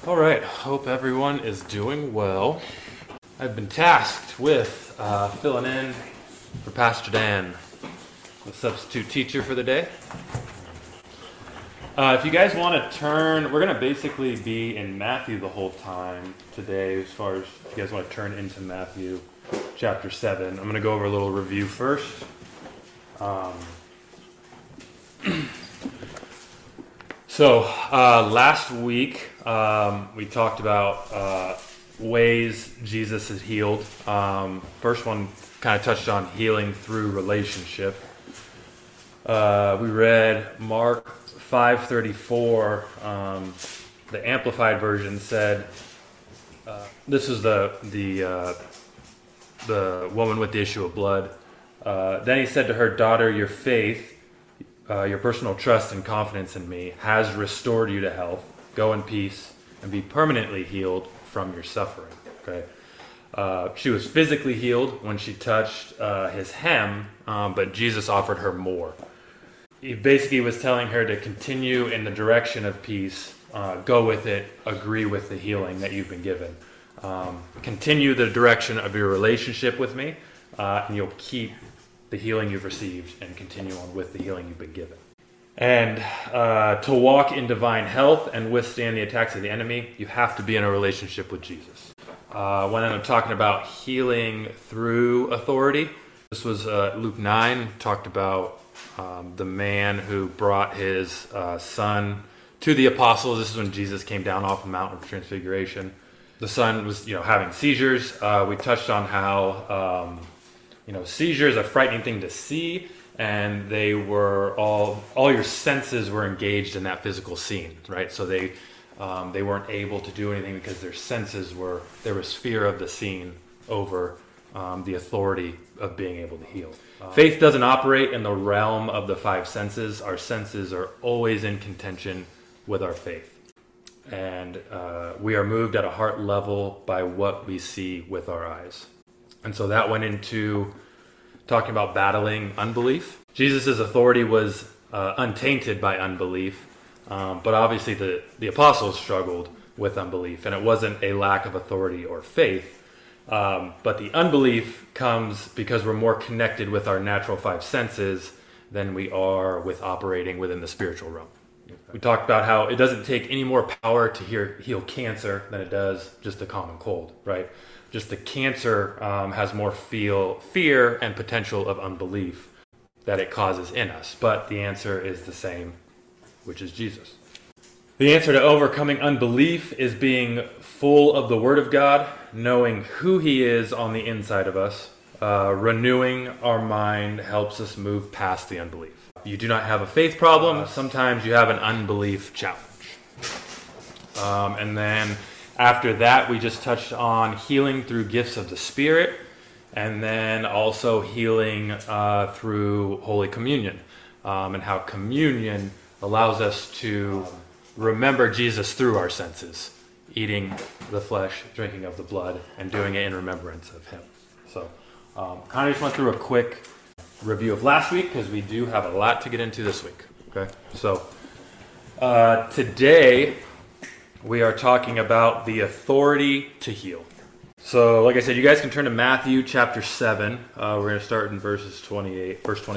All right, hope everyone is doing well. I've been tasked with filling in for Pastor Dan, the substitute teacher for the day. If you guys want to turn, we're going to basically be in Matthew the whole time today, as far as if you guys want to turn into Matthew chapter 7. I'm going to go over a little review first. So last week we talked about ways Jesus is healed. First one kind of touched on healing through relationship. We read Mark 5:34. The Amplified Version said, "This is the woman with the issue of blood. Then he said to her, 'Daughter, your faith, your personal trust and confidence in me has restored you to health. Go in peace and be permanently healed from your suffering.'" Okay. She was physically healed when she touched his hem, but Jesus offered her more. He basically was telling her to continue in the direction of peace, go with it, agree with the healing that you've been given. Continue the direction of your relationship with me, and you'll keep the healing you've received and continue on with the healing you've been given. And to walk in divine health and withstand the attacks of the enemy, you have to be in a relationship with Jesus. When I'm talking about healing through authority, this was Luke 9, talked about the man who brought his son to the apostles. This is when Jesus came down off the mountain of transfiguration. The son was, having seizures. We touched on how, seizures are a frightening thing to see, and they were all your senses were engaged in that physical scene, right? So they weren't able to do anything because their senses there was fear of the scene over the authority of being able to heal. Faith doesn't operate in the realm of the five senses. Our senses are always in contention with our faith. And we are moved at a heart level by what we see with our eyes. And so that went into talking about battling unbelief. Jesus' authority was untainted by unbelief, but obviously the apostles struggled with unbelief, and it wasn't a lack of authority or faith. But the unbelief comes because we're more connected with our natural five senses than we are with operating within the spiritual realm. We talked about how it doesn't take any more power to heal cancer than it does just a common cold, right? Just the cancer has more fear and potential of unbelief that it causes in us. But the answer is the same, which is Jesus. The answer to overcoming unbelief is being full of the Word of God, knowing who He is on the inside of us. Renewing our mind helps us move past the unbelief. You do not have a faith problem. Sometimes you have an unbelief challenge. And then after that, we just touched on healing through gifts of the Spirit, and then also healing through Holy Communion, and how communion allows us to remember Jesus through our senses, eating the flesh, drinking of the blood, and doing it in remembrance of Him. So kind of just went through a quick review of last week because we do have a lot to get into this week. Okay, so today we are talking about the authority to heal. So, like I said, you guys can turn to Matthew chapter 7. We're going to start in verse 28.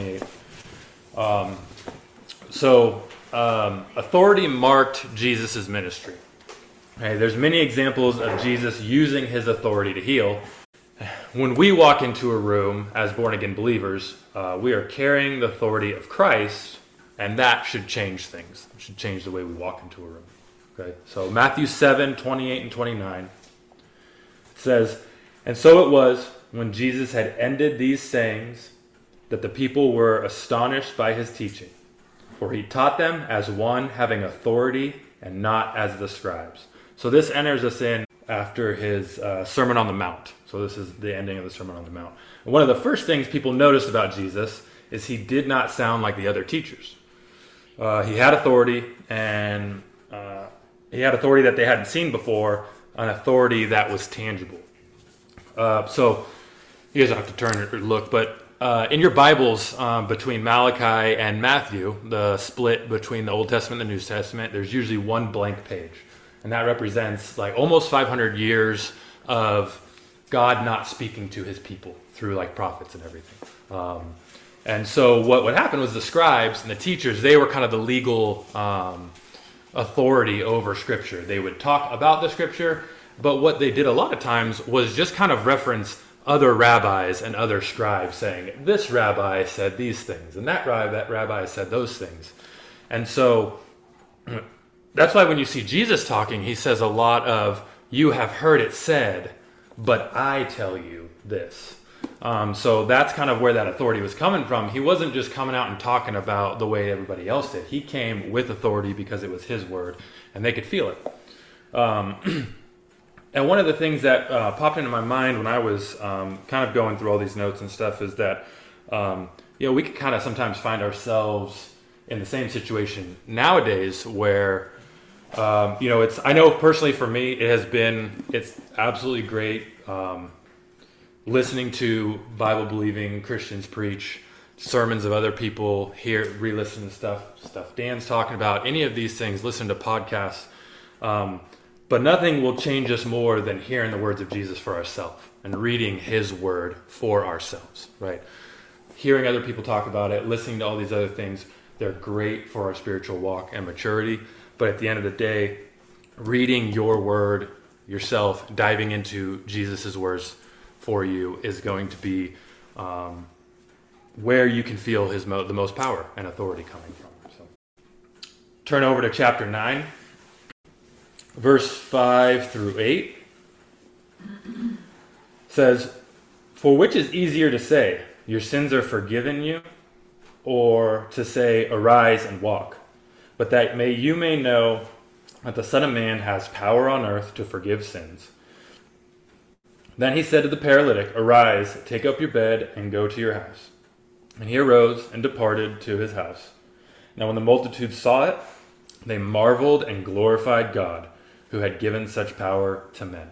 Authority marked Jesus' ministry. Okay, there's many examples of Jesus using His authority to heal. When we walk into a room as born-again believers, we are carrying the authority of Christ, and that should change things. It should change the way we walk into a room. Okay, so Matthew 7, 28 and 29 says, "And so it was, when Jesus had ended these sayings, that the people were astonished by His teaching. For He taught them as one having authority and not as the scribes." So this enters us in after His Sermon on the Mount. So this is the ending of the Sermon on the Mount. And one of the first things people noticed about Jesus is He did not sound like the other teachers. He had authority, and He had authority that they hadn't seen before, an authority that was tangible. So you guys don't have to turn or look, but in your Bibles, between Malachi and Matthew, the split between the Old Testament and the New Testament, there's usually one blank page. And that represents like almost 500 years of God not speaking to his people through like prophets and everything. And so what happened was the scribes and the teachers, they were kind of the legal authority over Scripture. They would talk about the Scripture, but what they did a lot of times was just kind of reference other rabbis and other scribes saying, this rabbi said these things, and that rabbi said those things. And so that's why when you see Jesus talking, he says a lot of, you have heard it said, but I tell you this. So that's kind of where that authority was coming from. He wasn't just coming out and talking about the way everybody else did. He came with authority because it was his word, and they could feel it. And one of the things that popped into my mind when I was kind of going through all these notes and stuff is that we could kind of sometimes find ourselves in the same situation nowadays where I know personally for me it's absolutely great listening to Bible-believing Christians preach sermons of other people, re-listen to stuff Dan's talking about, any of these things, listen to podcasts. But nothing will change us more than hearing the words of Jesus for ourselves and reading his word for ourselves, right? Hearing other people talk about it, listening to all these other things, they're great for our spiritual walk and maturity. But at the end of the day, reading your word yourself, diving into Jesus' words for you is going to be where you can feel the most power and authority coming from. So, turn over to chapter 9. Verse 5 through 8 says, "For which is easier to say, your sins are forgiven you, or to say, arise and walk? But that you may know that the Son of Man has power on earth to forgive sins." Then he said to the paralytic, "Arise, take up your bed, and go to your house." And he arose and departed to his house. Now when the multitude saw it, they marveled and glorified God, who had given such power to men.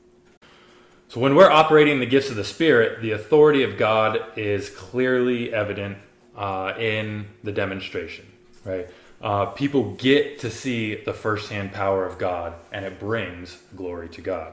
So when we're operating the gifts of the Spirit, the authority of God is clearly evident in the demonstration, right? People get to see the firsthand power of God, and it brings glory to God.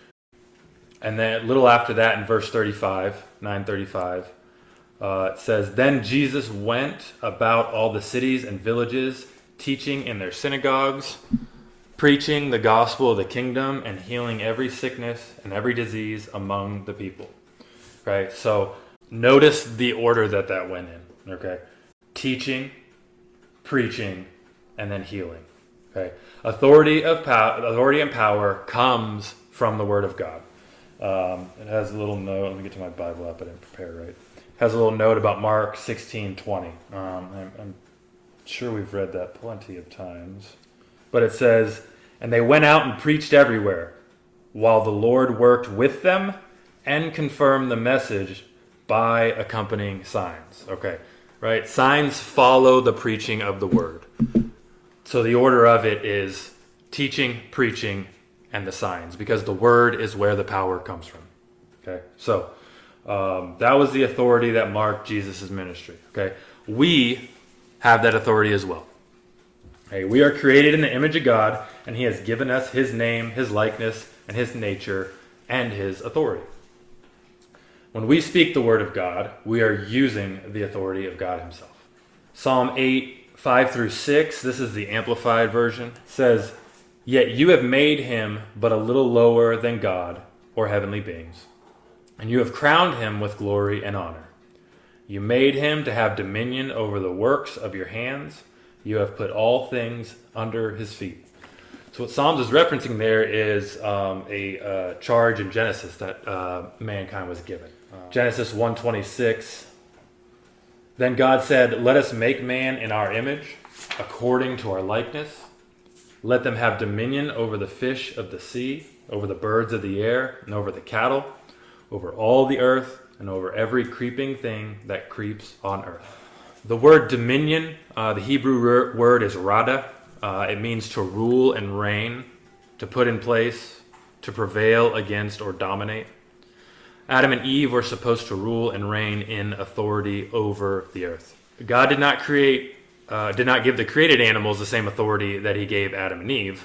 And then a little after that, in verse 35, 9:35, it says, "Then Jesus went about all the cities and villages, teaching in their synagogues, preaching the gospel of the kingdom, and healing every sickness and every disease among the people." Right? So notice the order that went in. Okay? Teaching, preaching, and then healing. Okay? Authority and power comes from the Word of God. It has a little note. Let me get to my Bible app. I didn't prepare right. It has a little note about Mark 16:20. I'm sure we've read that plenty of times. But it says, "And they went out and preached everywhere, while the Lord worked with them and confirmed the message by accompanying signs." Okay, right? Signs follow the preaching of the word. So the order of it is teaching, preaching, and the signs, because the word is where the power comes from. Okay, so that was the authority that marked Jesus' ministry. Okay, we have that authority as well. Okay, we are created in the image of God, and he has given us his name, his likeness, and his nature, and his authority. When we speak the word of God, we are using the authority of God himself. Psalm 8, 5 through 6, this is the Amplified version, says, "Yet you have made him but a little lower than God or heavenly beings, and you have crowned him with glory and honor. You made him to have dominion over the works of your hands. You have put all things under his feet." So what Psalms is referencing there is a charge in Genesis that mankind was given. Genesis 1:26, "Then God said, 'Let us make man in our image, according to our likeness. Let them have dominion over the fish of the sea, over the birds of the air, and over the cattle, over all the earth, and over every creeping thing that creeps on earth.'" The word dominion, the Hebrew word is rada. It means to rule and reign, to put in place, to prevail against or dominate. Adam and Eve were supposed to rule and reign in authority over the earth. God did not give the created animals the same authority that he gave Adam and Eve.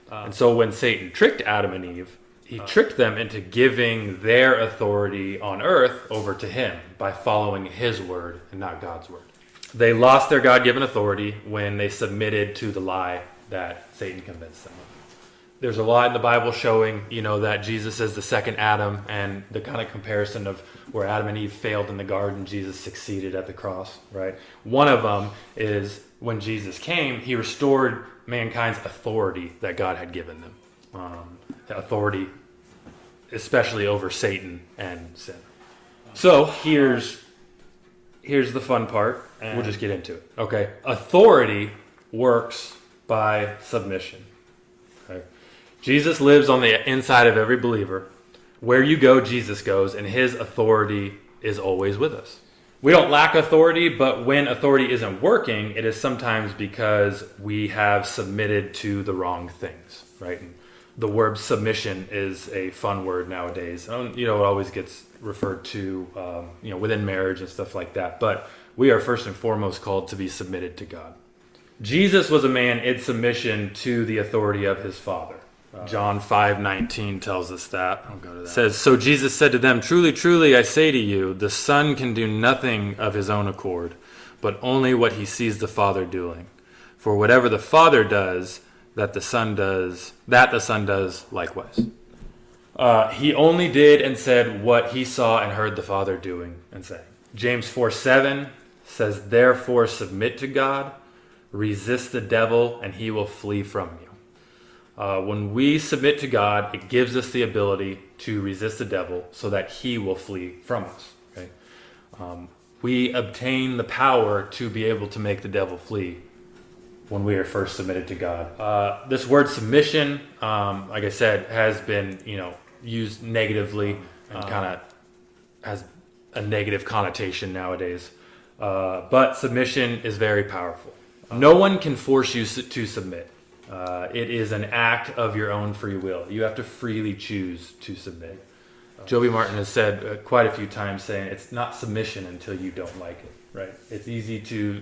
And so when Satan tricked Adam and Eve, he tricked them into giving their authority on earth over to him by following his word and not God's word. They lost their God-given authority when they submitted to the lie that Satan convinced them of. There's a lot in the Bible showing, that Jesus is the second Adam, and the kind of comparison of where Adam and Eve failed in the garden, Jesus succeeded at the cross, right? One of them is when Jesus came, he restored mankind's authority that God had given them. The authority, especially over Satan and sin. So here's the fun part, and we'll just get into it. Okay, authority works by submission. Okay. Jesus lives on the inside of every believer. Where you go, Jesus goes, and his authority is always with us. We don't lack authority, but when authority isn't working, it is sometimes because we have submitted to the wrong things, right? And the word submission is a fun word nowadays. It always gets referred to, within marriage and stuff like that. But we are first and foremost called to be submitted to God. Jesus was a man in submission to the authority of his Father. John 5:19 tells us that. I'll go to that. It says, "So Jesus said to them, 'Truly, truly, I say to you, the Son can do nothing of his own accord, but only what he sees the Father doing. For whatever the Father does, that the Son does likewise.'" He only did and said what he saw and heard the Father doing and saying. James 4:7 says, "Therefore submit to God, resist the devil, and he will flee from you." When we submit to God, it gives us the ability to resist the devil so that he will flee from us. Okay? We obtain the power to be able to make the devil flee when we are first submitted to God. This word submission, like I said, has been used negatively and kind of has a negative connotation nowadays. But submission is very powerful. No one can force you to submit. It is an act of your own free will. You have to freely choose to submit. Joby Martin has said quite a few times, saying it's not submission until you don't like it. Right? It's easy to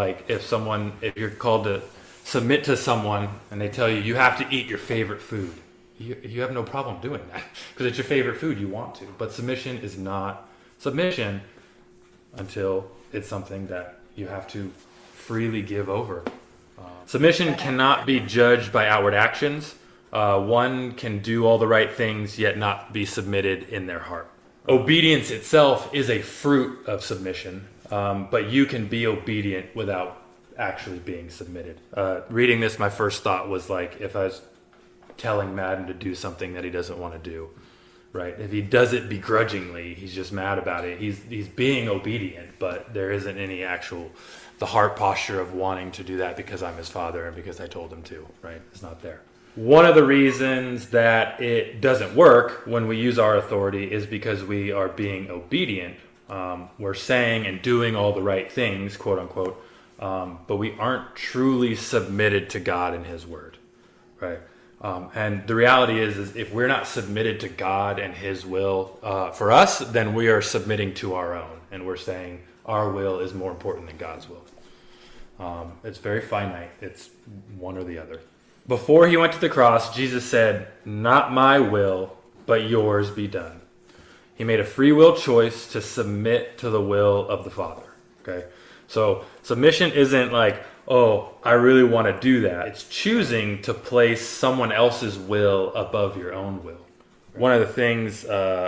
if you're called to submit to someone and they tell you you have to eat your favorite food, you have no problem doing that because it's your favorite food. You want to, but submission is not submission until it's something that you have to freely give over. Submission cannot be judged by outward actions. One can do all the right things yet not be submitted in their heart. Obedience itself is a fruit of submission, but you can be obedient without actually being submitted. Reading this, my first thought was like if I was telling Madden to do something that he doesn't want to do, right? If he does it begrudgingly, he's just mad about it. He's being obedient, but there isn't any the heart posture of wanting to do that because I'm his father and because I told him to, right? It's not there. One of the reasons that it doesn't work when we use our authority is because we are being obedient. We're saying and doing all the right things, quote unquote, but we aren't truly submitted to God and his word, right? And the reality is if we're not submitted to God and his will for us, then we are submitting to our own. And we're saying our will is more important than God's will. It's very finite. It's one or the other. Before he went to the cross, Jesus said, "Not my will, but yours be done." He made a free will choice to submit to the will of the Father. Okay? So submission isn't like, oh, I really want to do that. It's choosing to place someone else's will above your own will. One of the things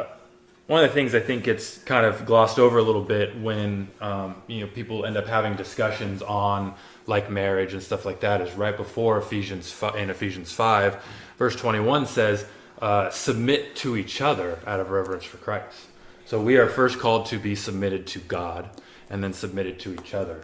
I think gets kind of glossed over a little bit when people end up having discussions on like marriage and stuff like that is right before Ephesians 5, verse 21 says, "Submit to each other out of reverence for Christ." So we are first called to be submitted to God and then submitted to each other.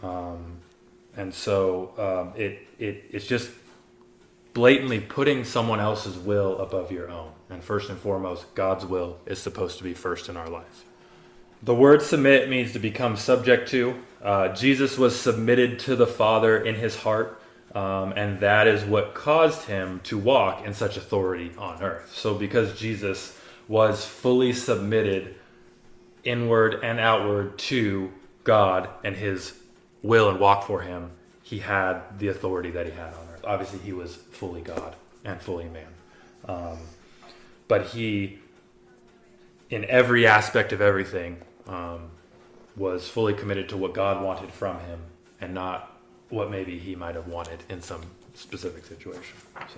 And so it's just blatantly putting someone else's will above your own. And first and foremost, God's will is supposed to be first in our lives. The word submit means to become subject to. Jesus was submitted to the Father in his heart, and that is what caused him to walk in such authority on earth. So because Jesus was fully submitted inward and outward to God and his will and walk for him, he had the authority that he had on earth. Obviously, he was fully God. and fully man. But he, in every aspect of everything, was fully committed to what God wanted from him and not what maybe he might have wanted in some specific situation.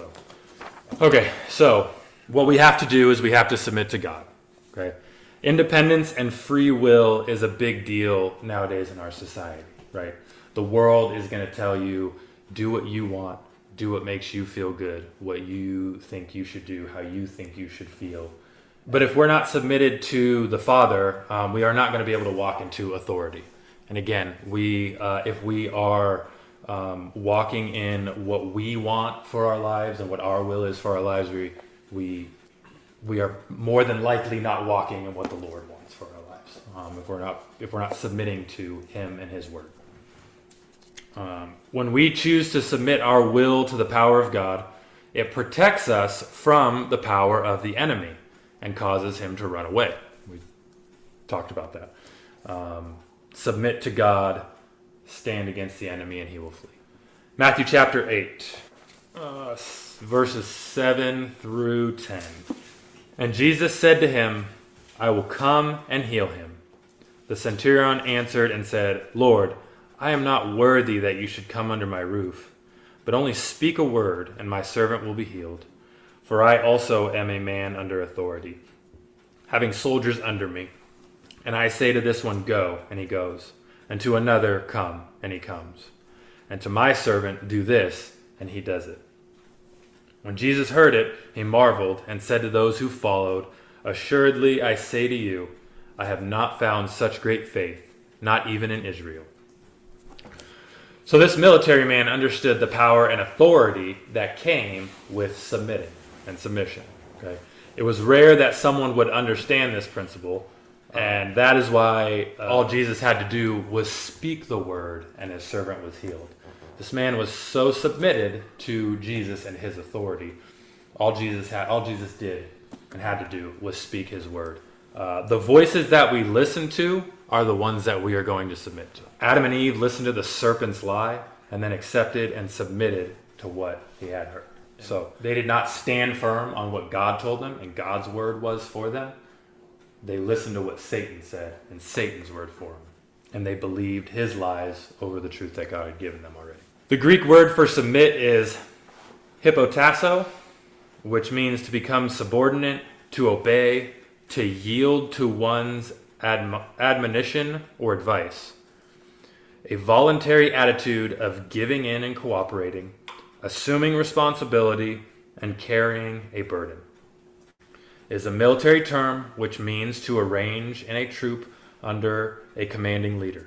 So what we have to do is we have to submit to God. Okay, independence and free will is a big deal nowadays in our society, right? The world is going to tell you, do what you want, do what makes you feel good, what you think you should do, how you think you should feel. But if we're not submitted to the Father, we are not going to be able to walk into authority. And again, if we are walking in what we want for our lives and what our will is for our lives, we are more than likely not walking in what the Lord wants for our lives. If we're not submitting to Him and His Word. When we choose to submit our will to the power of God, it protects us from the power of the enemy and causes him to run away. We talked about that. Submit to God, stand against the enemy, and he will flee. Matthew chapter 8, verses 7 through 10. And Jesus said to him, I will come and heal him. The centurion answered and said, Lord, I am not worthy that you should come under my roof, but only speak a word, and my servant will be healed. For I also am a man under authority, having soldiers under me. And I say to this one, go, and he goes. And to another, come, and he comes. And to my servant, do this, and he does it. When Jesus heard it, he marveled and said to those who followed, Assuredly I say to you, I have not found such great faith, not even in Israel. So this military man understood the power and authority that came with submitting and submission. Okay, it was rare that someone would understand this principle, and that is why all Jesus had to do was speak the word, and his servant was healed. This man was so submitted to Jesus and his authority. All Jesus did and had to do was speak his word. The voices that we listen to are the ones that we are going to submit to. Adam and Eve listened to the serpent's lie and then accepted and submitted to what he had heard. So they did not stand firm on what God told them and God's word was for them. They listened to what Satan said and Satan's word for them. And they believed his lies over the truth that God had given them already. The Greek word for submit is hypotasso, which means to become subordinate, to obey, to yield to one's admonition or advice. A voluntary attitude of giving in and cooperating, assuming responsibility, and carrying a burden. It is a military term which means to arrange in a troop under a commanding leader.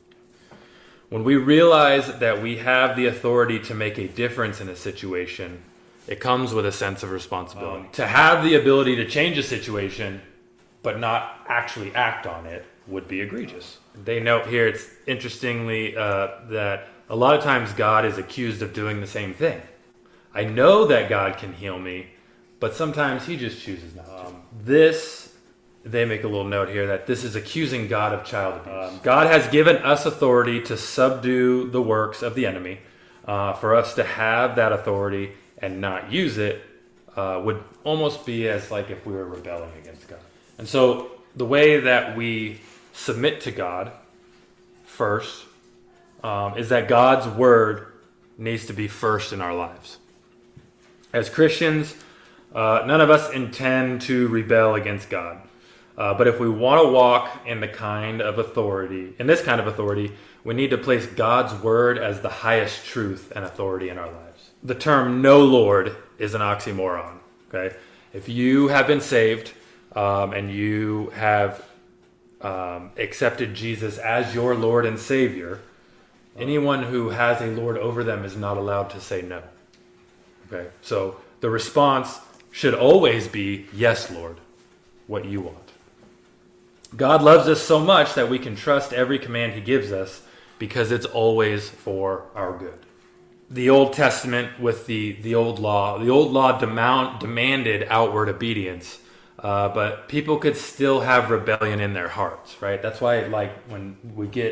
When we realize that we have the authority to make a difference in a situation, it comes with a sense of responsibility. To have the ability to change a situation but not actually act on it would be egregious. They note here, it's interestingly that a lot of times God is accused of doing the same thing. I know that God can heal me, but sometimes he just chooses not to. They make a little note here that this is accusing God of child abuse. God has given us authority to subdue the works of the enemy. For us to have that authority and not use it would almost be as like if we were rebelling against God. And so the way that we submit to God first is that God's word needs to be first in our lives. As Christians, none of us intend to rebel against God. But if we want to walk in this kind of authority, we need to place God's word as the highest truth and authority in our lives. The term "no Lord" is an oxymoron. Okay, if you have been saved and you have accepted Jesus as your Lord and Savior, anyone who has a Lord over them is not allowed to say no. Okay, so the response should always be, "Yes, Lord," what you want. God loves us so much that we can trust every command he gives us because it's always for our good. The Old Testament with the Old Law demanded outward obedience, but people could still have rebellion in their hearts, right? That's why, when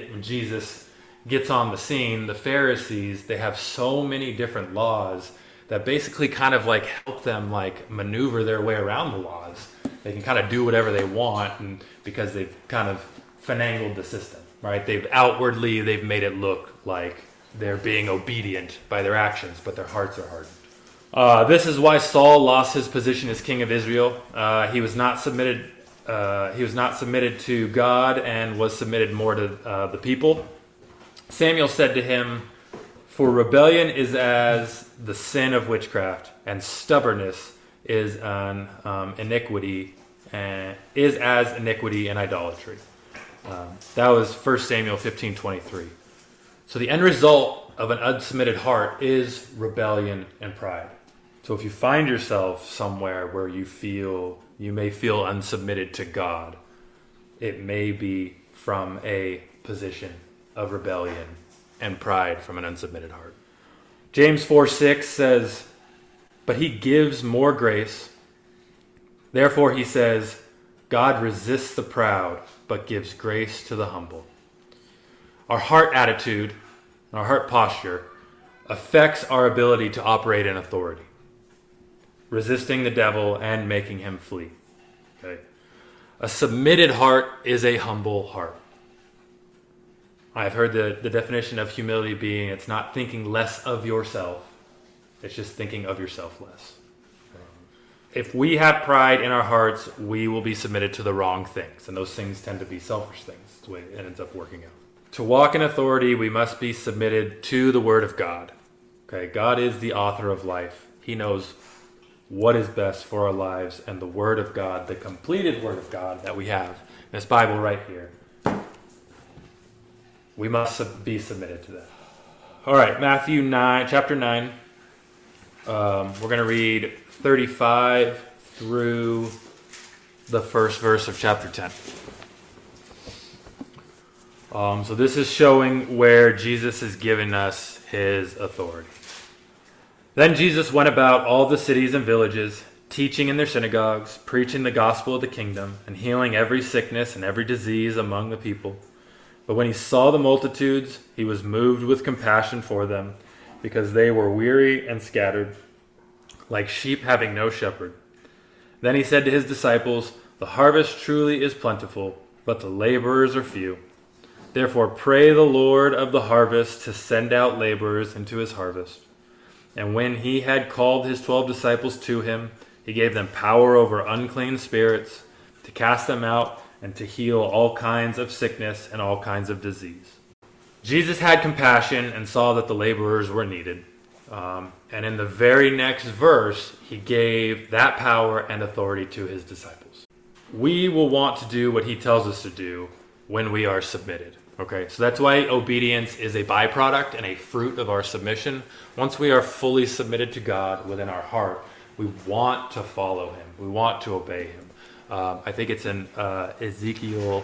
Jesus gets on the scene, the Pharisees, they have so many different laws that basically kind of like help them like maneuver their way around the laws. They can kind of do whatever they want, and because they've kind of finagled the system, right? They've made it look like they're being obedient by their actions, but their hearts are hardened. This is why Saul lost his position as king of Israel. He was not submitted. He was not submitted to God and was submitted more to the people. Samuel said to him, "For rebellion is as the sin of witchcraft, and stubbornness is an iniquity, and is as iniquity and idolatry." That was 1 Samuel 15:23. So the end result of an unsubmitted heart is rebellion and pride. So if you find yourself somewhere where you may feel unsubmitted to God, it may be from a position of rebellion and pride from an unsubmitted heart. James 4:6 says, "But he gives more grace. Therefore he says, God resists the proud, but gives grace to the humble." Our heart attitude, our heart posture, affects our ability to operate in authority, resisting the devil and making him flee. Okay? A submitted heart is a humble heart. I've heard the definition of humility being it's not thinking less of yourself, it's just thinking of yourself less. If we have pride in our hearts, we will be submitted to the wrong things, and those things tend to be selfish things. That's the way it ends up working out. To walk in authority, we must be submitted to the Word of God. Okay, God is the author of life. He knows what is best for our lives, and the Word of God, the completed Word of God that we have, this Bible right here, we must be submitted to that. All right, Matthew 9, chapter 9. We're going to read 35 through the first verse of chapter 10. So this is showing where Jesus is giving us his authority. Then Jesus went about all the cities and villages, teaching in their synagogues, preaching the gospel of the kingdom, and healing every sickness and every disease among the people. But when he saw the multitudes, he was moved with compassion for them, because they were weary and scattered, like sheep having no shepherd. Then he said to his disciples, "The harvest truly is plentiful, but the laborers are few. Therefore pray the Lord of the harvest to send out laborers into his harvest." And when he had called his 12 disciples to him, he gave them power over unclean spirits, to cast them out, and to heal all kinds of sickness and all kinds of disease. Jesus had compassion and saw that the laborers were needed. And in the very next verse, he gave that power and authority to his disciples. We will want to do what he tells us to do when we are submitted. Okay, so that's why obedience is a byproduct and a fruit of our submission. Once we are fully submitted to God within our heart, we want to follow him. We want to obey him. I think it's in Ezekiel.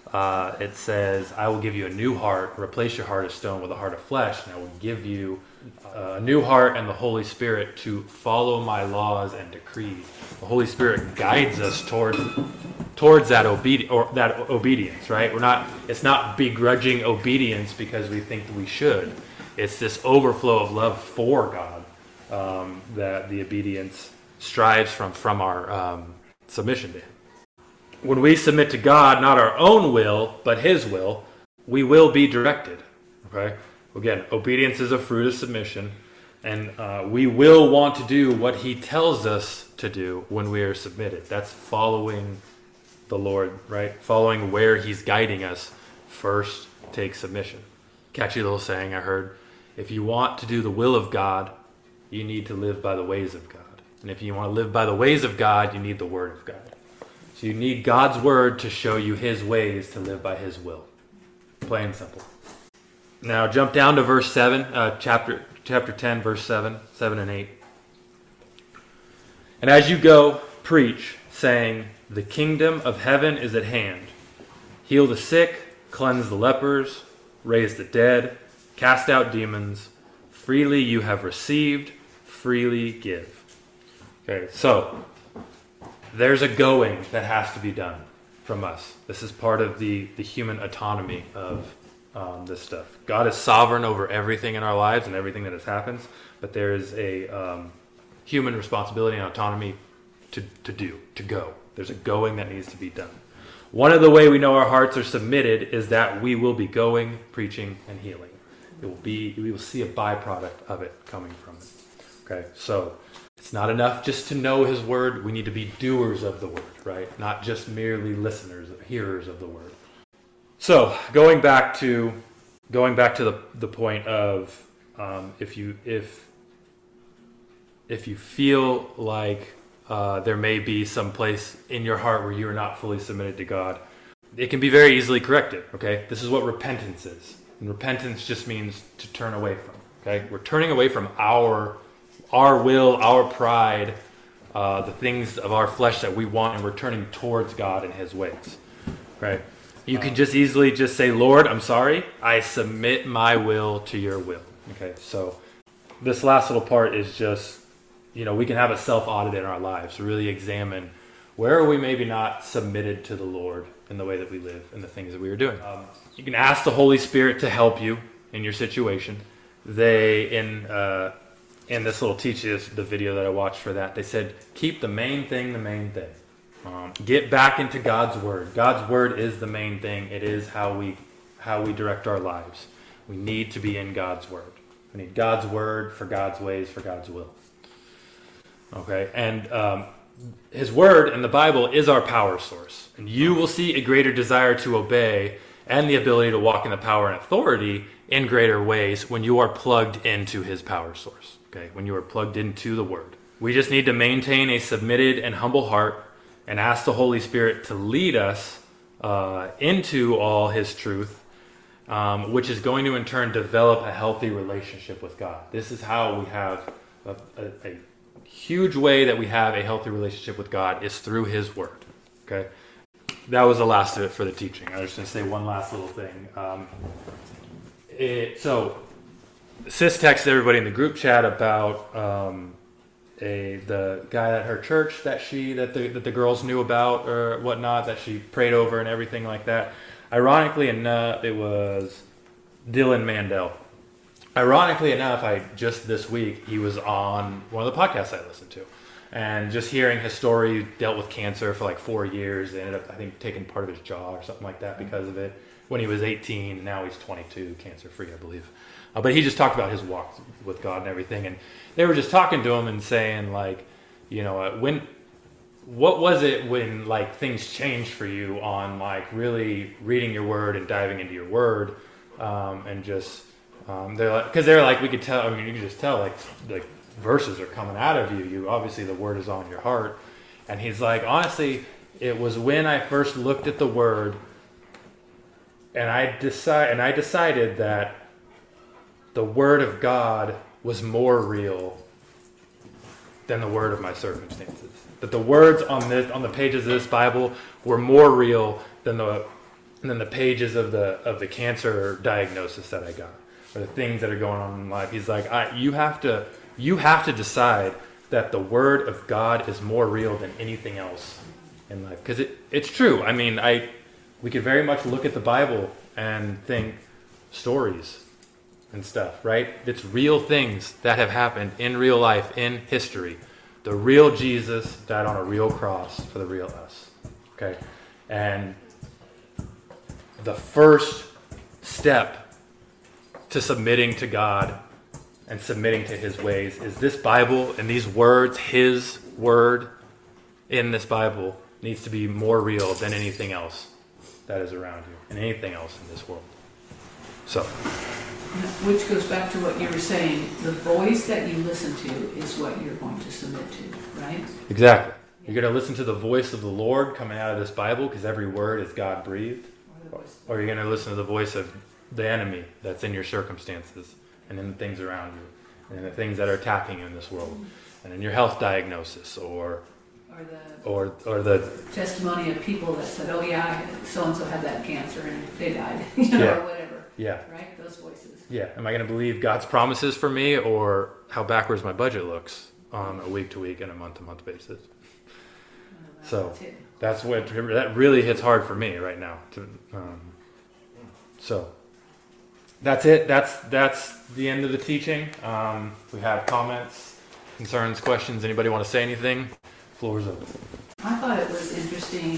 It says, "I will give you a new heart, replace your heart of stone with a heart of flesh, and I will give you a new heart and the Holy Spirit to follow my laws and decrees." The Holy Spirit guides us towards that obedience, right? It's not begrudging obedience because we think we should. It's this overflow of love for God that the obedience strives from our submission to him. When we submit to God, not our own will, but his will, we will be directed. Okay? Again, obedience is a fruit of submission, and we will want to do what he tells us to do when we are submitted. That's following the Lord, right? Following where he's guiding us first takes submission. Catchy little saying I heard. If you want to do the will of God, you need to live by the ways of God. And if you want to live by the ways of God, you need the Word of God. So you need God's Word to show you his ways to live by his will. Plain and simple. Now jump down to verse 7, chapter 10, verse 7 and 8. "And as you go, preach, saying, the kingdom of heaven is at hand. Heal the sick, cleanse the lepers, raise the dead, cast out demons. Freely you have received, freely give." Okay, so there's a going that has to be done from us. This is part of the human autonomy of this stuff. God is sovereign over everything in our lives and everything that has happened, but there is a human responsibility and autonomy to go. There's a going that needs to be done. One of the way we know our hearts are submitted is that we will be going, preaching, and healing. We will see a byproduct of it coming from it. Okay, so it's not enough just to know His word. We need to be doers of the word, right? Not just merely listeners, hearers of the word. So going back to the point of if you feel like there may be some place in your heart where you are not fully submitted to God, it can be very easily corrected. Okay, this is what repentance is, and repentance just means to turn away from. Okay, we're turning away from our will, our pride, the things of our flesh that we want, and we're turning towards God and His ways. Right? You can just easily just say, Lord, I'm sorry. I submit my will to your will. Okay, so this last little part is just, we can have a self-audit in our lives, really examine where are we maybe not submitted to the Lord in the way that we live and the things that we are doing. You can ask the Holy Spirit to help you in your situation. In this little teaches, the video that I watched for that, they said, keep the main thing the main thing. Get back into God's word. God's word is the main thing. It is how we direct our lives. We need to be in God's word. We need God's word for God's ways, for God's will. Okay, and His word in the Bible is our power source. And you will see a greater desire to obey and the ability to walk in the power and authority in greater ways when you are plugged into His power source. Okay, when you are plugged into the word. We just need to maintain a submitted and humble heart and ask the Holy Spirit to lead us into all His truth, which is going to in turn develop a healthy relationship with God. This is how we have a huge way that we have a healthy relationship with God is through His word. Okay, that was the last of it for the teaching. I was just going to say one last little thing. So Sis texted everybody in the group chat about the guy at her church that the girls knew about or whatnot, that she prayed over and everything like that. Ironically enough, it was Dylan Mandel. Ironically enough, just this week he was on one of the podcasts I listened to, and just hearing his story, dealt with cancer for like 4 years. They ended up, I think, taking part of his jaw or something like that because of it. When he was 18, now he's 22, cancer free, I believe. But he just talked about his walk with God and everything, and they were just talking to him and saying, like, what was it when like things changed for you on like really reading your word and diving into your word, and just they're like we could tell. I mean, you could just tell like verses are coming out of you. You obviously the word is on your heart, and he's like, honestly, it was when I first looked at the word, and I decided that the word of God was more real than the word of my circumstances. That the words on the pages of this Bible were more real than the pages of the cancer diagnosis that I got, or the things that are going on in life. He's like, you have to decide that the word of God is more real than anything else in life, because it's true. I mean, we could very much look at the Bible and think stories and stuff, right? It's real things that have happened in real life, in history. The real Jesus died on a real cross for the real us. Okay? And the first step to submitting to God and submitting to His ways is this Bible and these words. His word in this Bible needs to be more real than anything else that is around you and anything else in this world. So, which goes back to what you were saying. The voice that you listen to is what you're going to submit to, right? Exactly. You're going to listen to the voice of the Lord coming out of this Bible, because every word is God-breathed. Or you're going to listen to the voice of the enemy that's in your circumstances and in the things around you and in the things that are attacking you in this world and in your health diagnosis or the testimony of people that said, oh yeah, so-and-so had that cancer and they died, or whatever. Yeah. Right? Those voices. Yeah. Am I going to believe God's promises for me, or how backwards my budget looks on a week-to-week and a month-to-month basis? So that really hits hard for me right now. So that's it. That's the end of the teaching. We have comments, concerns, questions. Anybody want to say anything? Floor is open. I thought it was interesting,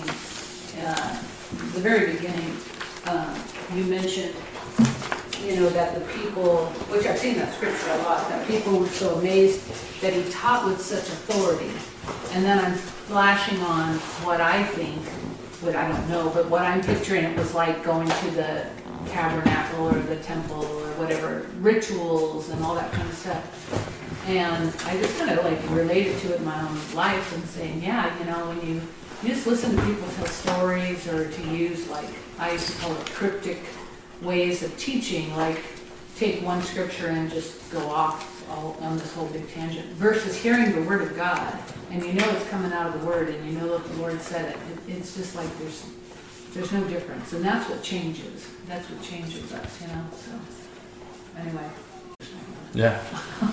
the very beginning, you mentioned, that the people, which I've seen that scripture a lot, that people were so amazed that he taught with such authority. And then I'm flashing on what I think, what I don't know, but what I'm picturing it was like going to the tabernacle or the temple or whatever, rituals and all that kind of stuff. And I just kind of like related to it in my own life and saying, yeah, when you just listen to people tell stories or to use, like, I used to call it cryptic ways of teaching, like take one scripture and just go off all on this whole big tangent, versus hearing the word of God, and it's coming out of the word, and that the Lord said it. It's just like there's no difference, and that's what changes. That's what changes us, So anyway. Yeah.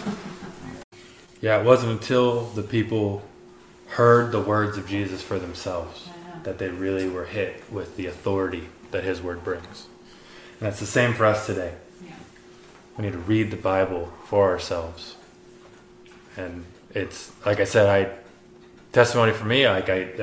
Yeah, it wasn't until the people heard the words of Jesus for themselves that they really were hit with the authority that his word brings. And that's the same for us today. Yeah. We need to read the Bible for ourselves. And it's, like I said, testimony for me,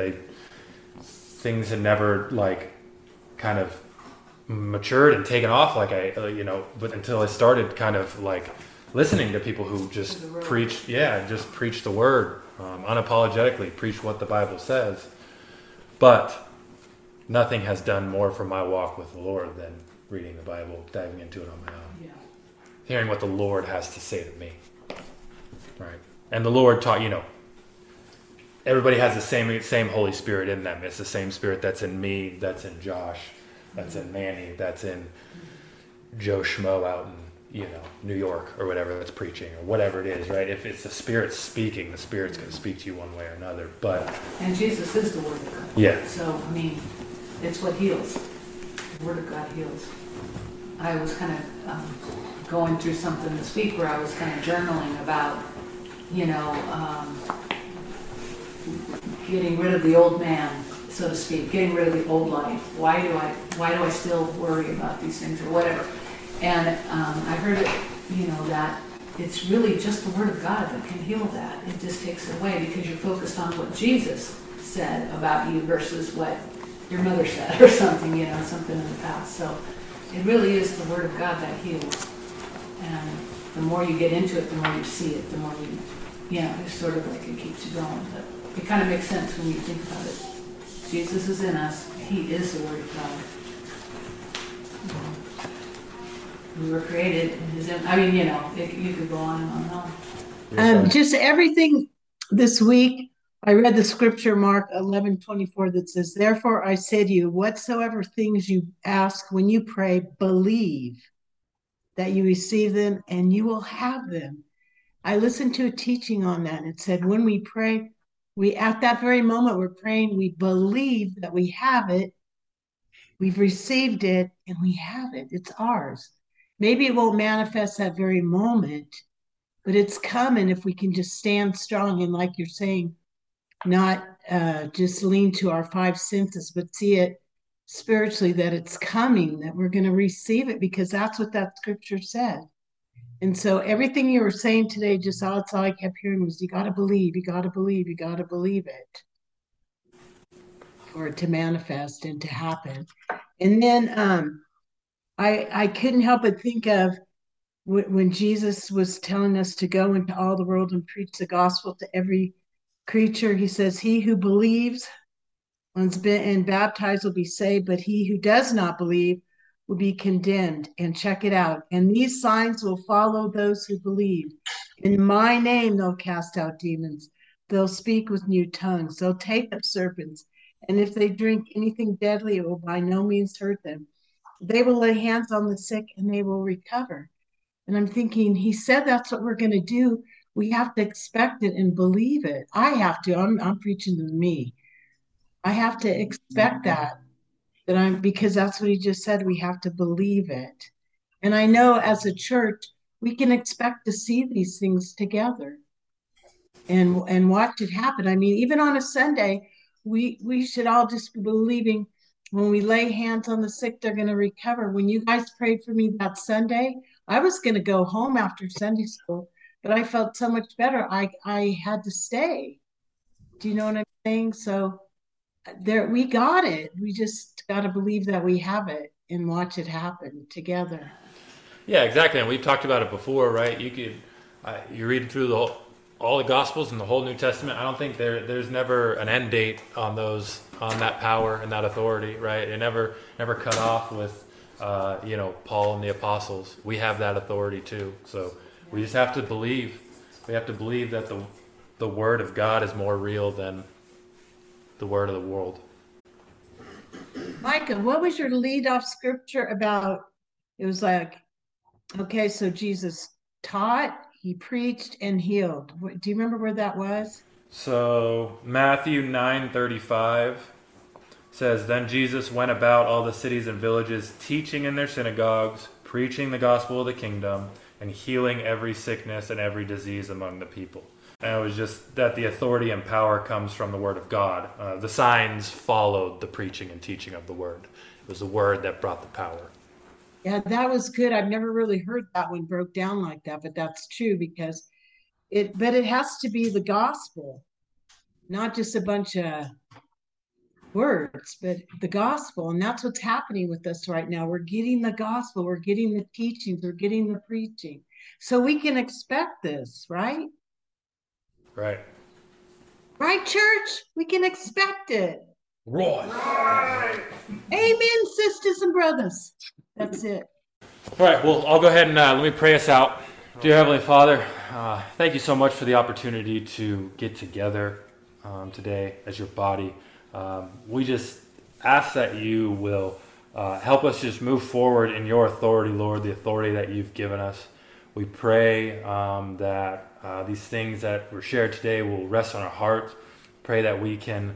things had never, kind of matured and taken off but until I started kind of listening to people who just preach the word, unapologetically preach what the Bible says. But nothing has done more for my walk with the Lord than reading the Bible, diving into it on my own. Yeah. Hearing what the Lord has to say to me. Right. And the Lord taught, everybody has the same Holy Spirit in them. It's the same Spirit that's in me, that's in Josh, that's in Manny, that's in Joe Schmo out in, New York or whatever that's preaching or whatever it is, right? If it's the Spirit speaking, the Spirit's going to speak to you one way or another. And Jesus is the Word of God. Yeah. So, it's what heals. The Word of God heals. I was kind of going through something this week where I was kind of journaling about, getting rid of the old man, so to speak, getting rid of the old life. Why do I still worry about these things or whatever? And I heard it, that it's really just the Word of God that can heal that. It just takes it away because you're focused on what Jesus said about you versus what your mother said or something, something in the past. So it really is the Word of God that heals. And the more you get into it, the more you see it, the more it's sort of like it keeps you going. But it kind of makes sense when you think about it. Jesus is in us. He is the Word of God. We were created in His image. You could go on and on and on. Just everything this week, I read the scripture, Mark 11:24, that says, "Therefore I say to you, whatsoever things you ask when you pray, believe that you receive them and you will have them." I listened to a teaching on that, and it said when we pray, at that very moment we're praying, we believe that we have it, we've received it, and we have it. It's ours. Maybe it won't manifest that very moment, but it's coming if we can just stand strong and, like you're saying, not just lean to our five senses, but see it spiritually, that it's coming, that we're going to receive it, because that's what that scripture said. And so everything you were saying today, just that's all I kept hearing was, you got to believe, you got to believe, you got to believe it for it to manifest and to happen. And then I couldn't help but think of when Jesus was telling us to go into all the world and preach the gospel to every creature. He says, he who believes and been baptized will be saved, but he who does not believe will be condemned. And check it out. And these signs will follow those who believe. In my name, they'll cast out demons. They'll speak with new tongues. They'll take up serpents. And if they drink anything deadly, it will by no means hurt them. They will lay hands on the sick and they will recover. And I'm thinking, he said that's what we're going to do. We have to expect it and believe it. I have to. I'm preaching to me. I have to expect because that's what he just said. We have to believe it. And I know as a church, we can expect to see these things together and watch it happen. Even on a Sunday, we should all just be believing When we lay hands on the sick, they're going to recover. When you guys prayed for me that Sunday, I was going to go home after Sunday school, but I felt so much better. I had to stay. Do you know what I'm saying? So there, we got it. We just got to believe that we have it and watch it happen together. Yeah, exactly. And we've talked about it before, right? You read through all the Gospels and the whole New Testament. I don't think there's never an end date on on that power and that authority, right? It never cut off with, Paul and the apostles. We have that authority too. So we just have to believe. We have to believe that the word of God is more real than the word of the world. Micah, what was your lead off scripture about? It was like, okay, so Jesus taught, he preached, and healed. Do you remember where that was? So Matthew 9:35 says, "Then Jesus went about all the cities and villages, teaching in their synagogues, preaching the gospel of the kingdom, and healing every sickness and every disease among the people." And it was just that the authority and power comes from the word of God. The signs followed the preaching and teaching of the word. It was the word that brought the power. Yeah, that was good. I've never really heard that one broke down like that, but that's true because but it has to be the gospel, not just a bunch of words, but the gospel. And that's what's happening with us right now. We're getting the gospel, we're getting the teachings, we're getting the preaching. So we can expect this, right? Right. Right, church? We can expect it. Right. Amen, sisters and brothers. That's it. All right, well, I'll go ahead and let me pray us out. Dear Heavenly Father, thank you so much for the opportunity to get together today as your body. We just ask that you will help us just move forward in your authority, Lord, the authority that you've given us. We pray that these things that were shared today will rest on our hearts. Pray that we can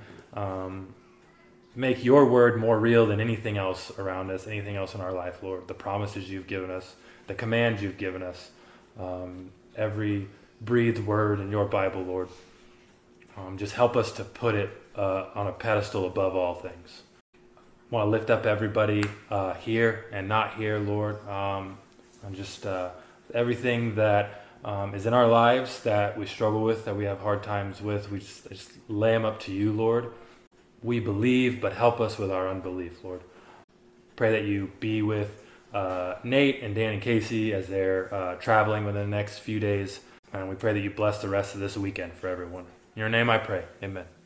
make your word more real than anything else around us, anything else in our life, Lord. The promises you've given us, the commands you've given us, every breathed word in your Bible, Lord. Just help us to put it on a pedestal above all things. I want to lift up everybody here and not here, Lord. And just everything that is in our lives that we struggle with, that we have hard times with, we just lay them up to you, Lord. We believe, but help us with our unbelief, Lord. Pray that you be with Nate and Dan and Casey as they're traveling within the next few days. And we pray that you bless the rest of this weekend for everyone. In your name I pray. Amen.